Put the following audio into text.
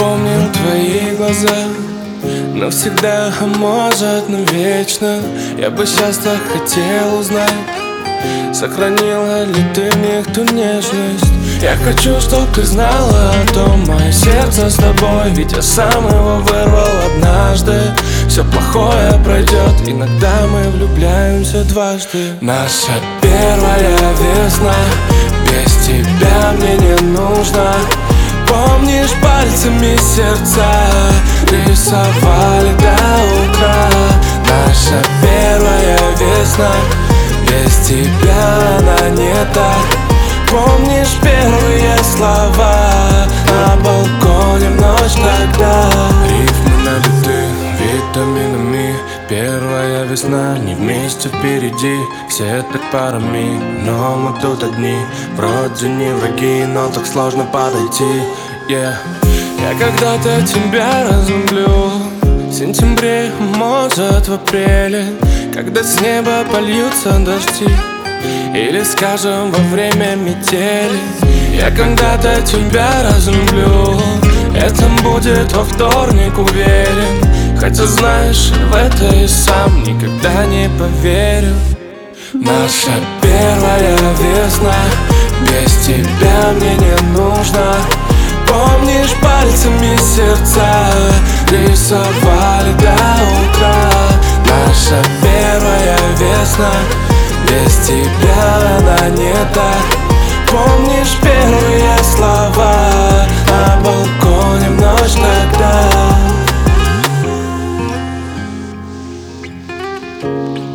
помню твои глаза. Навсегда, а может навечно. Я бы сейчас так хотел узнать, сохранила ли ты мне ту нежность. Я хочу, чтоб ты знала о том, мое сердце с тобой. Ведь я сам его вырвал однажды. Все плохое пройдет, иногда мы влюбляемся дважды. Наша первая весна, без тебя мне не нужно. Помнишь, пальцами сердца рисовали до утра. Наша первая весна, без тебя она не так. Помнишь первые слова на балконе в ночь тогда? Рифмы налиты витаминами. Первая весна, не вместе впереди. Все так парами, но мы тут одни. Вроде не враги, но так сложно подойти. Я когда-то тебя разлюблю. В сентябре, может в апреле, когда с неба польются дожди. Или, скажем, во время метели. Я когда-то тебя разлюблю. Это будет во вторник, уверен. Хотя знаешь, в это и сам никогда не поверю. Наша первая весна, без тебя мне не нужно. Помнишь, пальцами сердца рисовали до утра. Наша первая весна, без тебя она не так. Помнишь первые слова на балконе в ночь тогда?